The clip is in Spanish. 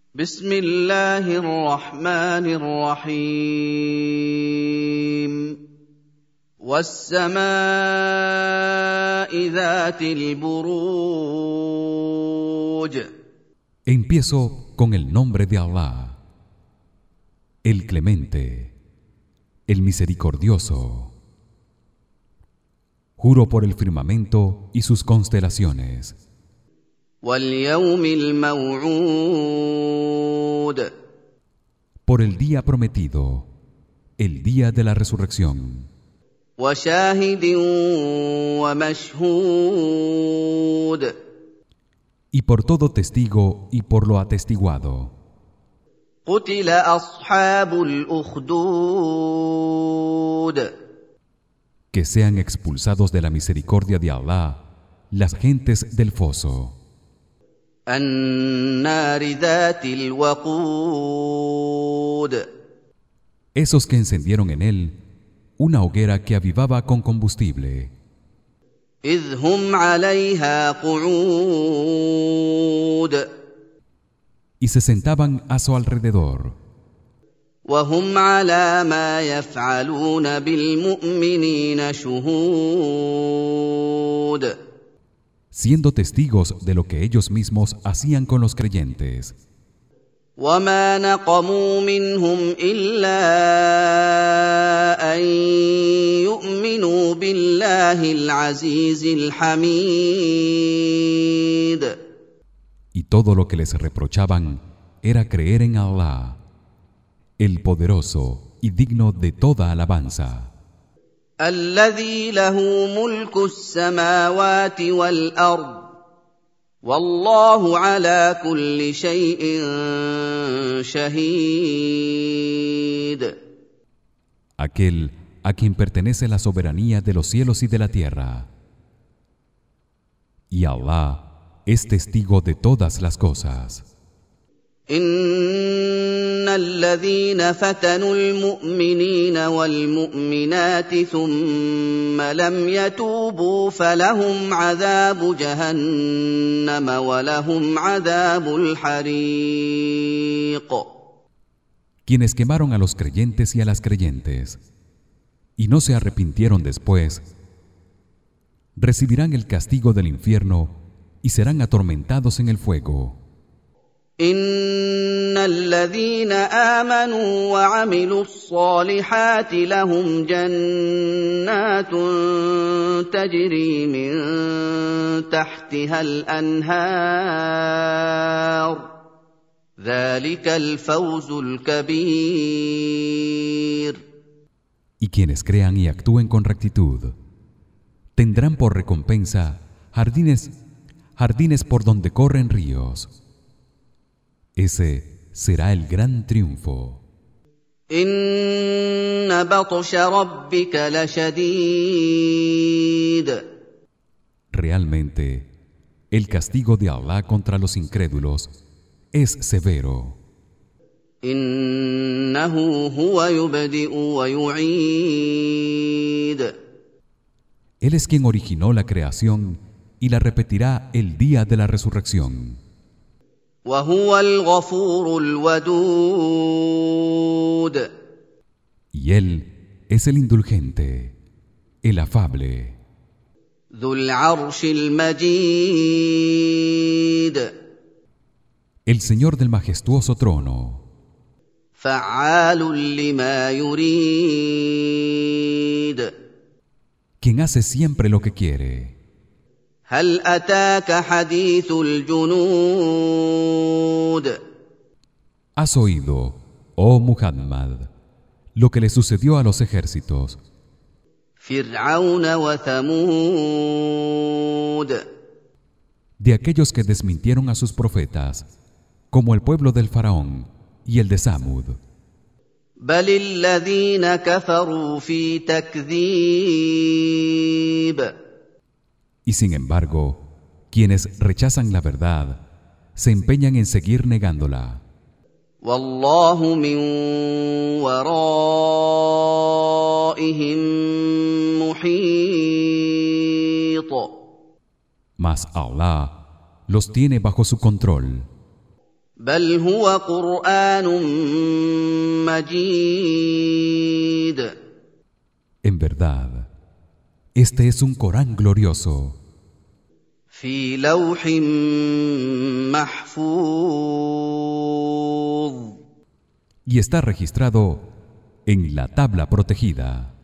بسم الله الرحمن الرحيم والسماء ذات البروج. Empiezo con el nombre de Allah, el Clemente, el Misericordioso. Juro por el firmamento y sus constelaciones. واليوم الموعود. Por el día prometido, el día de la resurrección. وشاهد ومشهود. Y por todo testigo y por lo atestiguado. قتل أصحاب الأخدود. Que sean expulsados de la misericordia de Allah las gentes del foso. النار ذات الوقود. Esos que encendieron en él una hoguera que avivaba con combustible. إذ هم عليها قعود. Y se sentaban a su alrededor. وهم على ما يفعلون بالمؤمنين شهود. Siendo testigos de lo que ellos mismos hacían con los creyentes. وما نقموا منهم إلا أن يؤمنوا بالله العزيز الحميد. Y todo lo que les reprochaban era creer en Allah, el poderoso y digno de toda alabanza. الذي له ملك السماوات والأرض والله على كل شيء شهيد. Aquel a quien pertenece la soberanía de los cielos y de la tierra. Y Allah es testigo de todas las cosas. إن الذين فتنوا المؤمنين والمؤمنات ثم لم يتوبوا فلهم عذاب جهنم ولهم عذاب الحريق. Quienes quemaron a los creyentes y a las creyentes y no se arrepintieron después recibirán el castigo del infierno y serán atormentados en el fuego. إن الذين آمنوا وعملوا الصالحات لهم جنات تجري من تحتها الأنهار ذلك الفوز الكبير. Y quienes crean y actúen con rectitud tendrán por recompensa jardines por donde corren ríos. Ese será el gran triunfo. إن بطش ربك لشديد. Realmente, el castigo de Allah contra los incrédulos es severo. إنه هو يبدئ ويعيد. Él es quien originó la creación y la repetirá el día de la resurrección. وهو الغفور الودود. Y él es el indulgente, el afable. ذو العرش المجيد. El Señor del majestuoso trono. فعال لما يريد. Quien hace siempre lo que quiere. هل أتاك حديث الجنود. ¿Has oído, oh Muhammad, lo que le sucedió a los ejércitos? فرعون وثمود. De aquellos que desmintieron a sus profetas, como el pueblo del faraón y el de Samud. بل الذين كفروا في تكذيب. Y sin embargo, quienes rechazan la verdad se empeñan en seguir negándola. والله من ورائهم محيط. Mas Allah los tiene bajo su control. بل هو قرآن مجيد. En verdad, este es un Corán glorioso في لوح محفوظ. y está registrado en la tabla protegida.